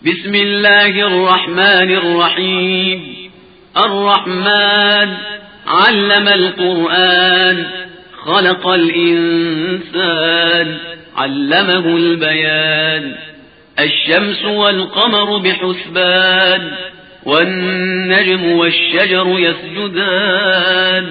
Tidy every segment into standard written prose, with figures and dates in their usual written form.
بسم الله الرحمن الرحيم. الرحمن علم القرآن، خلق الإنسان، علمه البيان. الشمس والقمر بحسبان، والنجم والشجر يسجدان.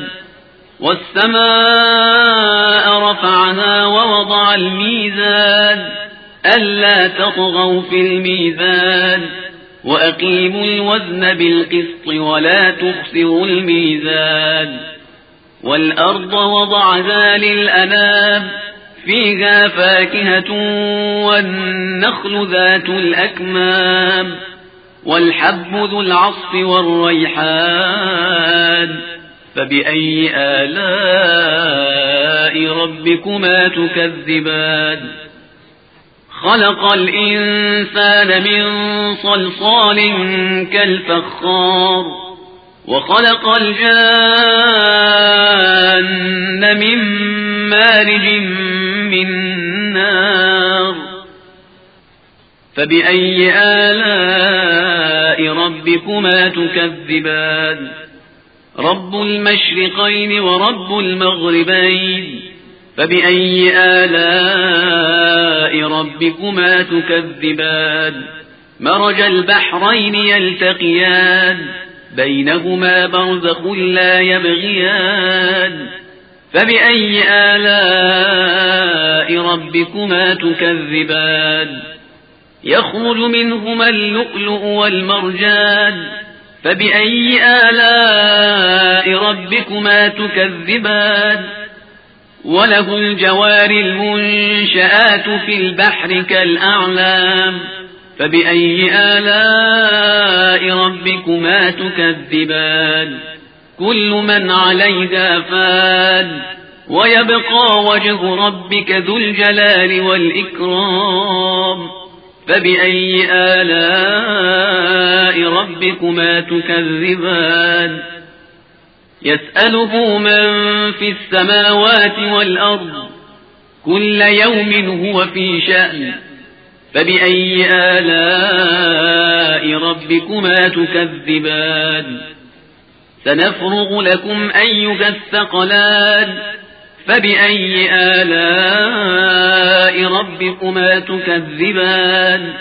والسماء رفعها ووضع الميزان، ألا تطغوا في الميزان، وأقيموا الوزن بالقسط ولا تخسروا الميزان. والأرض وضعها للأنام، فيها فاكهة والنخل ذات الأكمام، والحب ذو العصف والريحان. فبأي آلاء ربكما تكذبان؟ خلق الإنسان من صلصال كالفخار، وخلق الجان من مارج من نار. فبأي آلاء ربكما تكذبان؟ رب المشرقين ورب المغربين. فبأي آلاء ربكما تكذبان؟ مرج البحرين يلتقيان، بينهما برزخ لا يبغيان. فبأي آلاء ربكما تكذبان؟ يخرج منهما اللؤلؤ والمرجان. فبأي آلاء ربكما تكذبان؟ وله الجوار المنشآت في البحر كالأعلام. فبأي آلاء ربكما تكذبان؟ كل من عليها فان، ويبقى وجه ربك ذو الجلال والإكرام. فبأي آلاء ربكما تكذبان؟ يسأله من في السماوات والأرض، كل يوم هو في شأن. فبأي آلاء ربكما تكذبان؟ سنفرغ لكم أيها الثقلان. فبأي آلاء ربكما تكذبان؟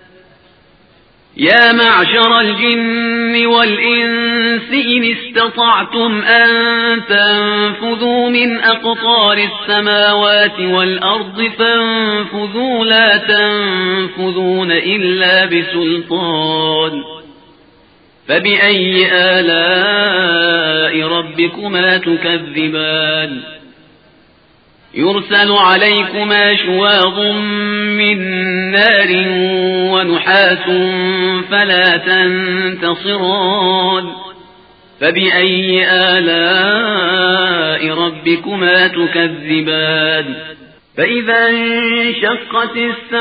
يا معشر الجن والإنس إن استطعتم أن تنفذوا من أقطار السماوات والأرض فانفذوا، لا تنفذون إلا بسلطان. فبأي آلاء ربكما تكذبان؟ يرسل عليكما شواظ من نار ونحاس فلا تنتصران. فبأي آلاء ربكما تكذبان؟ فإذا انشقت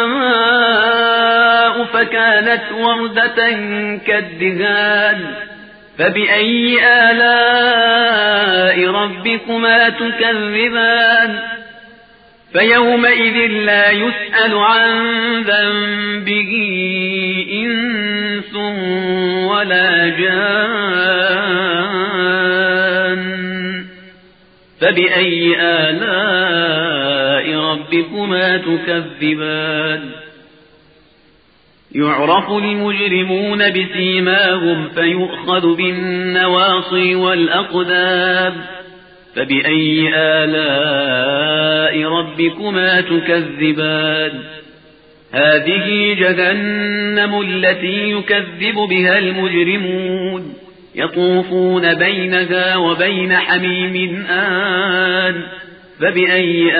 السماء فكانت وردة كالدهان. فبأي آلاء ربكما تكذبان؟ فيومئذ لا يسأل عن ذنبه إنس ولا جان. فبأي آلاء ربكما تكذبان؟ يعرف المجرمون بسيماهم فيؤخذ بالنواصي والأقدام. فبأي آلاء ربكما تكذبان؟ هذه جهنم التي يكذب بها المجرمون، يطوفون بينها وبين حميم آن. فبأي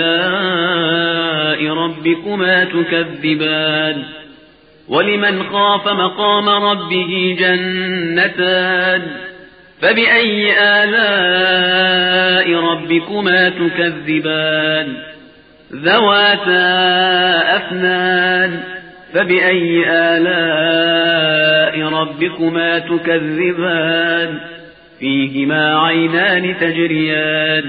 آلاء ربكما تكذبان؟ ولمن خاف مقام ربه جنتان. فبأي آلاء ربكما تكذبان؟ ذواتا أفنان. فبأي آلاء ربكما تكذبان؟ فيهما عينان تجريان.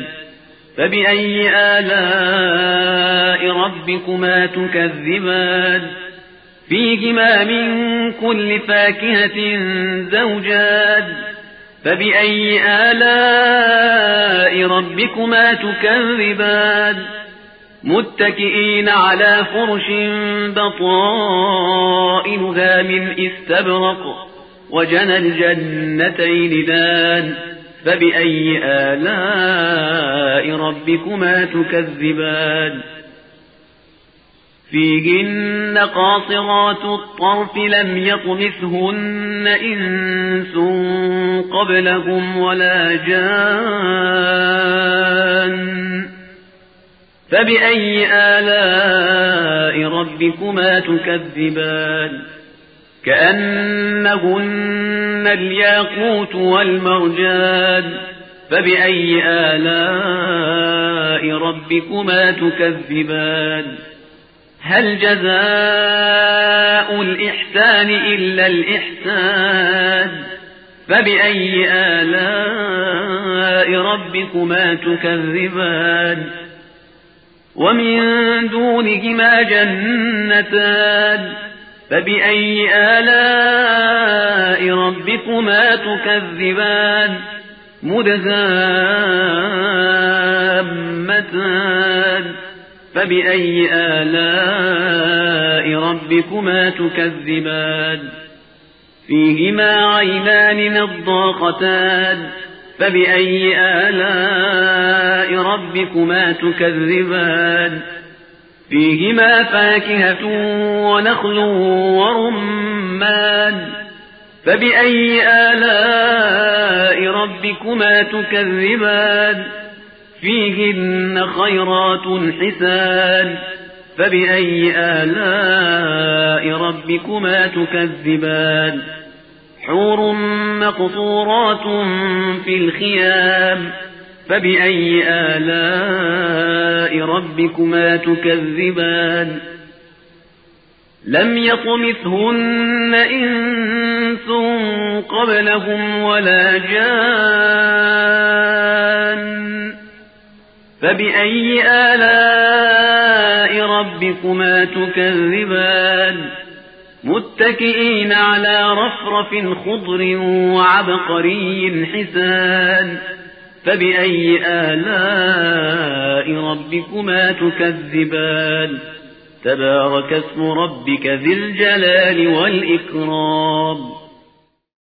فبأي آلاء ربكما تكذبان؟ فيهما من كل فاكهة زوجان فبأي آلاء ربكما تكذبان متكئين على فرش بطائنها من استبرق وجنى الجنتين دان فبأي آلاء ربكما تكذبان فيهن قاصرات الطرف لم يطمثهن إنس قبلهم ولا جان فبأي آلاء ربكما تكذبان كأنهن الياقوت والمرجان فبأي آلاء ربكما تكذبان هل جزاء الإحسان إلا الإحسان فبأي آلاء ربكما تكذبان ومن دونهما جنتان فبأي آلاء ربكما تكذبان مدهامتان فبأي آلاء ربكما تكذبان فيهما عينان نضاختان فبأي آلاء ربكما تكذبان فيهما فاكهة ونخل ورمان فبأي آلاء ربكما تكذبان فيهن خيرات حسان فبأي آلاء ربكما تكذبان حور مقصورات في الخيام فبأي آلاء ربكما تكذبان لم يطمثهن إنس قبلهم ولا جان فبأي آلاء ربكما تكذبان متكئين على رفرف خضر وعبقري حسان فبأي آلاء ربكما تكذبان تبارك اسم ربك ذي الجلال والإكرام